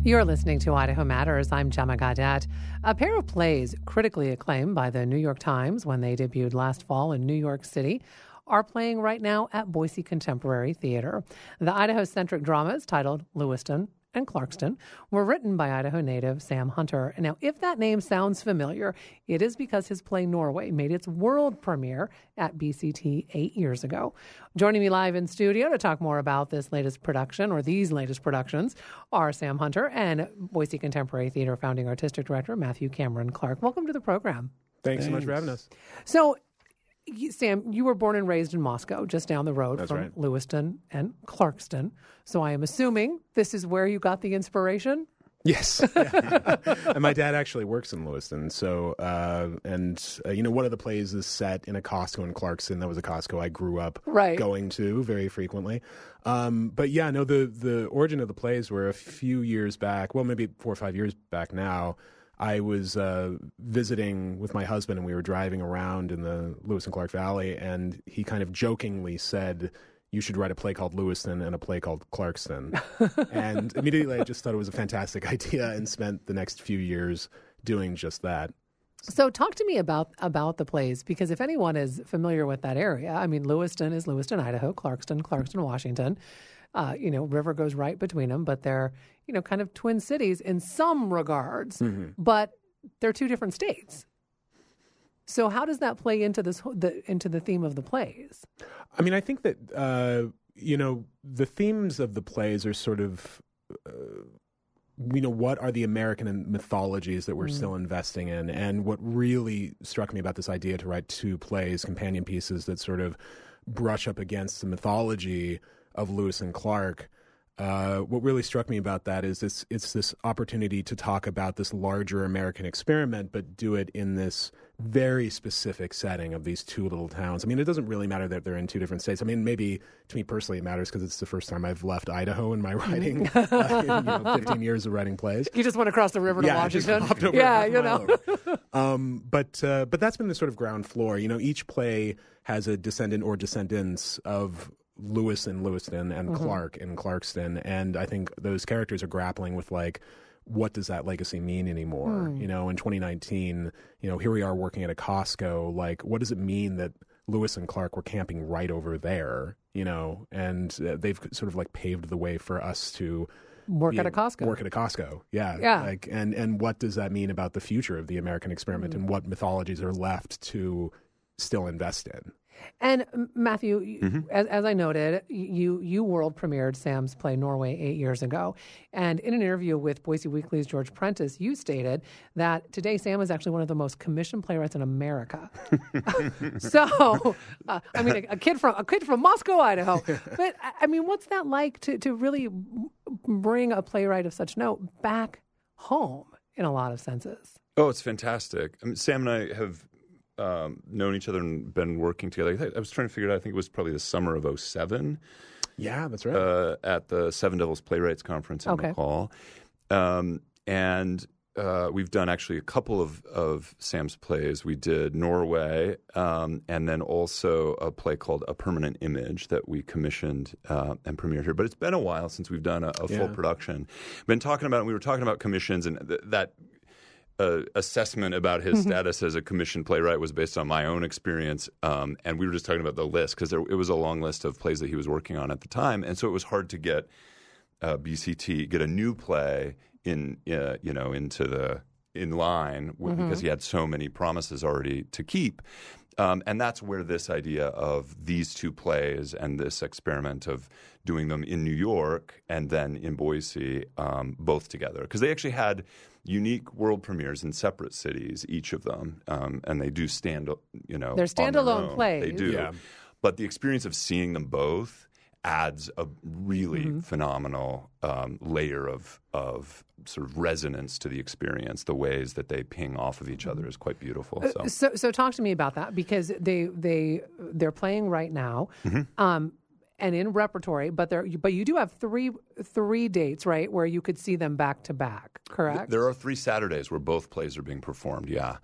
You're listening to Idaho Matters. I'm Gemma Gaudette. A pair of plays critically acclaimed by the New York Times when they debuted last fall in New York City are playing right now at Boise Contemporary Theater. The Idaho-centric dramas, titled Lewiston and Clarkston, were written by Idaho native Sam Hunter. Now, if that name sounds familiar, it is because his play Norway made its world premiere at BCT 8 years ago. Joining me live in studio to talk more about this latest production, or these latest productions, are Sam Hunter and Boise Contemporary Theater founding artistic director Matthew Cameron Clark. Welcome to the program. Thanks so much for having us. So, Sam, you were born and raised in Moscow, just down the road from Lewiston and Clarkston. So I am assuming this is where you got the inspiration? Yes. And my dad actually works in Lewiston. So, one of the plays is set in a Costco in Clarkston. That was a Costco I grew up going to very frequently. The origin of the plays were a few years back, well, maybe 4 or 5 years back now. I was visiting with my husband, and we were driving around in the Lewis and Clark Valley, and he kind of jokingly said, "You should write a play called Lewiston and a play called Clarkston." And immediately I just thought it was a fantastic idea and spent the next few years doing just that. So talk to me about the plays, because if anyone is familiar with that area, I mean, Lewiston is Lewiston, Idaho, Clarkston, Washington. River goes right between them, but they're, kind of twin cities in some regards, but they're two different states. So how does that play into into the theme of the plays? I mean, I think that, the themes of the plays are sort of, what are the American mythologies that we're still investing in? And what really struck me about this idea to write two plays, companion pieces that sort of brush up against the mythology of Lewis and Clark. What really struck me about that is it's this opportunity to talk about this larger American experiment, but do it in this very specific setting of these two little towns. I mean, it doesn't really matter that they're in two different states. I mean, maybe to me personally it matters because it's the first time I've left Idaho in my writing, 15 years of writing plays. You just went across the river to Washington. Just hopped over But that's been the sort of ground floor. Each play has a descendant or descendants of Lewis and Lewiston and Clark and Clarkston, and I think those characters are grappling with what does that legacy mean anymore? In 2019, here we are working at a Costco. What does it mean that Lewis and Clark were camping right over there? And they've sort of paved the way for us to work at a Costco. Yeah. And what does that mean about the future of the American experiment and what mythologies are left to still invest in? And Matthew, as I noted, you world premiered Sam's play Norway 8 years ago. And in an interview with Boise Weekly's George Prentice, you stated that today Sam is actually one of the most commissioned playwrights in America. So, a kid from Moscow, Idaho. But I mean, what's that like to really bring a playwright of such note back home in a lot of senses? Oh, it's fantastic. I mean, Sam and I have known each other and been working together. I was trying to figure it out. I think it was probably the summer of 2007. Yeah, that's right. At the Seven Devils Playwrights Conference in McCall. We've done actually a couple of Sam's plays. We did Norway, and then also a play called A Permanent Image that we commissioned and premiered here. But it's been a while since we've done a full production. We were talking about commissions, and that assessment about his status as a commissioned playwright was based on my own experience, and we were just talking about the list because it was a long list of plays that he was working on at the time, and so it was hard to get BCT get a new play in line because he had so many promises already to keep, and that's where this idea of these two plays and this experiment of doing them in New York and then in Boise both together, because they actually had unique world premieres in separate cities, each of them, and they do stand, they're standalone plays. They do, but the experience of seeing them both adds a really phenomenal layer of sort of resonance to the experience. The ways that they ping off of each other is quite beautiful. So talk to me about that, because they're playing right now. And in repertory, but you do have three dates, right, where you could see them back to back, correct? There are 3 Saturdays where both plays are being performed, yeah.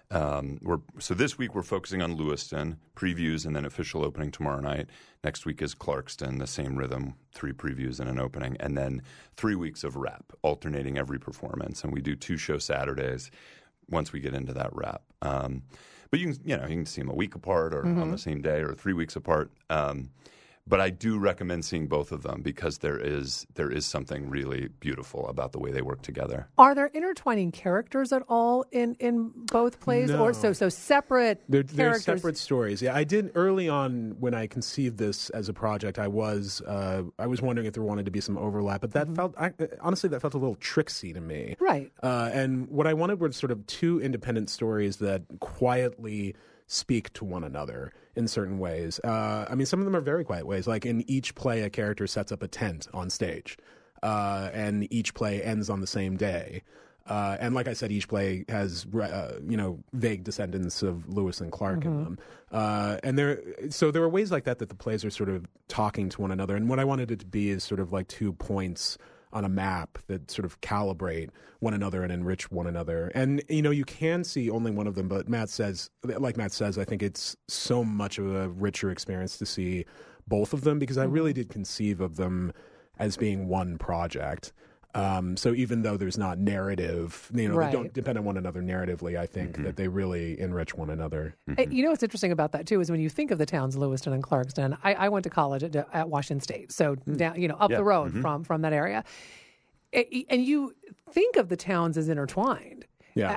So this week we're focusing on Lewiston, previews and then official opening tomorrow night. Next week is Clarkston, the same rhythm, 3 previews and an opening, and then 3 weeks of rep, alternating every performance. And we do 2 show Saturdays once we get into that rep. But you can see them a week apart or on the same day or 3 weeks apart. But I do recommend seeing both of them because there is something really beautiful about the way they work together. Are there intertwining characters at all in both plays? No. Or so separate They're characters? separate stories. Yeah, I did early on when I conceived this as a project. I was wondering if there wanted to be some overlap, but that honestly felt a little tricksy to me. Right. And what I wanted were sort of 2 independent stories that quietly speak to one another in certain ways. Some of them are very quiet ways. Like in each play, a character sets up a tent on stage, and each play ends on the same day. And like I said, each play has vague descendants of Lewis and Clark in them. And there are ways like that the plays are sort of talking to one another. And what I wanted it to be is sort of like 2 points on a map that sort of calibrate one another and enrich one another. And, you can see only one of them, but Matt says, I think it's so much of a richer experience to see both of them because I really did conceive of them as being one project. So even though there's not narrative, they don't depend on one another narratively, I think that they really enrich one another. What's interesting about that, too, is when you think of the towns Lewiston and Clarkston, I went to college at Washington State, so down, up the road from that area. And you think of the towns as intertwined. Yeah.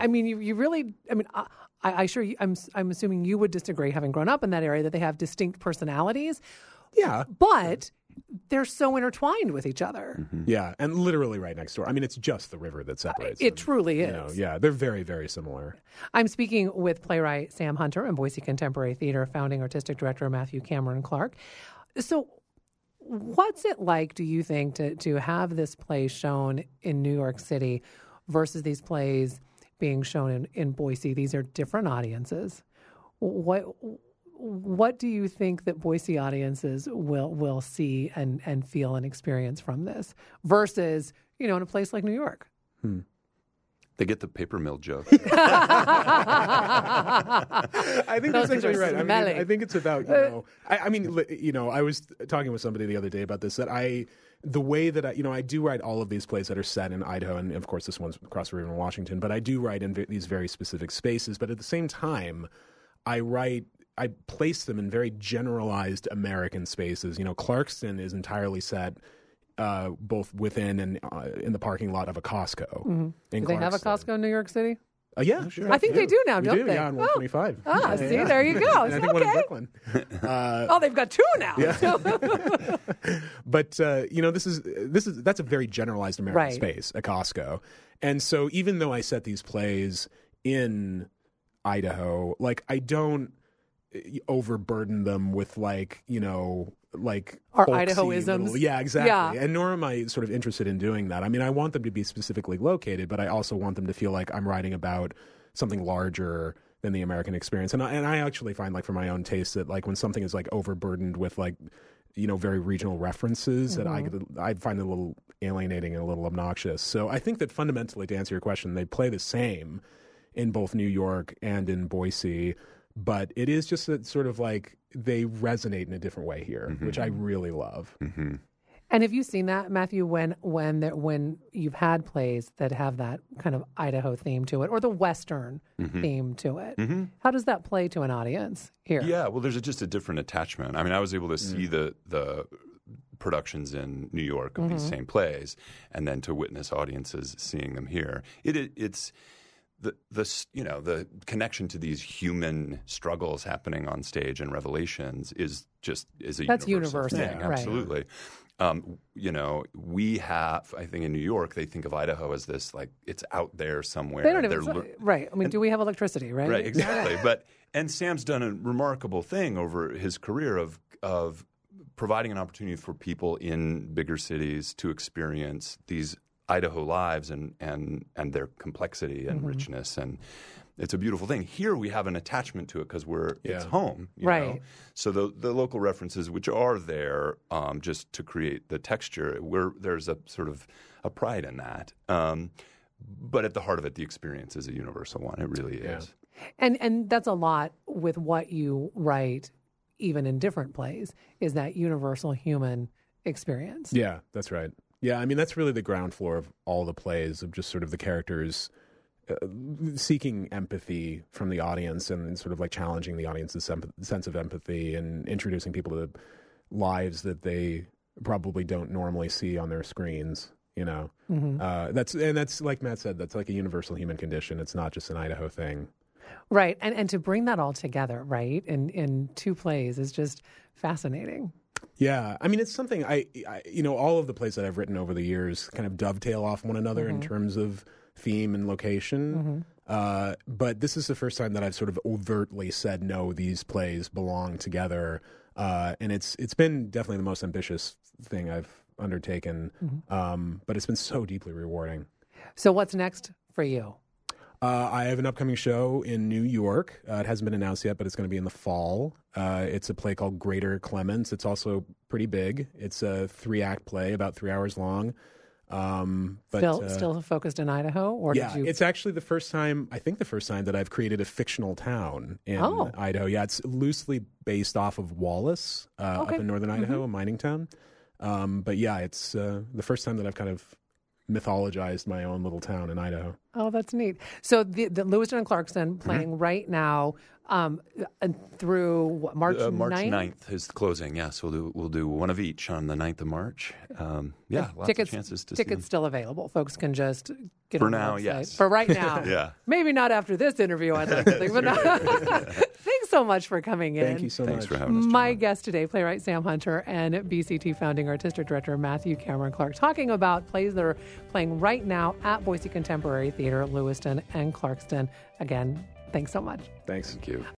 I'm assuming you would disagree, having grown up in that area, that they have distinct personalities. Yeah. But they're so intertwined with each other. Yeah, and literally right next door. It's just the river that separates it them. Truly is. They're very, very similar. I'm speaking with playwright Sam Hunter and Boise Contemporary Theater founding artistic director Matthew Cameron Clark. So what's it like, do you think, to have this play shown in New York City versus these plays being shown in Boise? These are different audiences. What do you think that Boise audiences will see and feel and experience from this versus, in a place like New York? They get the paper mill joke. I think that's actually right. I think it's about, I was talking with somebody the other day about this, that the way that I do write all of these plays that are set in Idaho, and of course this one's across the river in Washington, but I do write in these very specific spaces. But at the same time, I place them in very generalized American spaces. Clarkston is entirely set both within and in the parking lot of a Costco. Do they have a Costco in New York City? Yeah, sure. I think they do now, don't they? Yeah, on 125. See, there you go. And I think one in Brooklyn. They've got 2 now. Yeah. But that's a very generalized American space, a Costco. And so even though I set these plays in Idaho, I don't overburden them with our Idahoisms. Yeah, exactly. Yeah. And nor am I sort of interested in doing that. I want them to be specifically located, but I also want them to feel like I'm writing about something larger than the American experience. And I actually find, for my own taste, that when something is overburdened with very regional references, that I find it a little alienating and a little obnoxious. So I think that fundamentally, to answer your question, they play the same in both New York and in Boise. But it is just that sort of they resonate in a different way here, which I really love. And have you seen that, Matthew, when you've had plays that have that kind of Idaho theme to it or the Western theme to it? How does that play to an audience here? Yeah, well, there's just a different attachment. I was able to see the productions in New York of these same plays and then to witness audiences seeing them here. It's the connection to these human struggles happening on stage and revelations is a universal thing. Right. Absolutely. We have, I think in New York, they think of Idaho as this, it's out there somewhere. They don't even, right. Do we have electricity, right? Right, exactly. And Sam's done a remarkable thing over his career of providing an opportunity for people in bigger cities to experience these Idaho lives and their complexity and richness, and it's a beautiful thing. Here we have an attachment to it because it's home, you know? So the local references, which are there just to create the texture, there's a sort of a pride in that. But at the heart of it, the experience is a universal one. It really is. And that's a lot with what you write, even in different plays, is that universal human experience. Yeah, that's right. Yeah, I mean, that's really the ground floor of all the plays, of just sort of the characters seeking empathy from the audience and sort of like challenging the audience's sense of empathy and introducing people to lives that they probably don't normally see on their screens. You know, that's like Matt said, that's like a universal human condition. It's not just an Idaho thing. Right. And to bring that all together, right, in two plays is just fascinating. Yeah. I mean, it's something I all of the plays that I've written over the years kind of dovetail off one another in terms of theme and location. But this is the first time that I've sort of overtly said, no, these plays belong together. And it's been definitely the most ambitious thing I've undertaken. But it's been so deeply rewarding. So what's next for you? I have an upcoming show in New York. It hasn't been announced yet, but it's going to be in the fall. It's a play called Greater Clemens. It's also pretty big. It's a 3-act play, about 3 hours long. But still focused in Idaho? Or yeah, did you... it's actually the first time that I've created a fictional town in Idaho. Yeah, it's loosely based off of Wallace up in northern Idaho, a mining town. But yeah, it's the first time that I've kind of mythologized my own little town in Idaho. Oh, that's neat. So the Lewiston and Clarkston playing right now through March 9th? March 9th is the closing, yeah. So we'll do one of each on the 9th of March. Lots of chances to see them. Tickets still available. Folks can just get for on the now, website. yes. For right now. Yeah. Maybe not after this interview, I'd like to think. But thanks so much for coming in. Thank you so much. Thanks for having us, My Gemma. guest today, playwright Sam Hunter and BCT founding artistic director Matthew Cameron Clark, talking about plays that are playing right now at Boise Contemporary Theater, Lewiston and Clarkston. Again, thanks so much. Thanks. Thank you.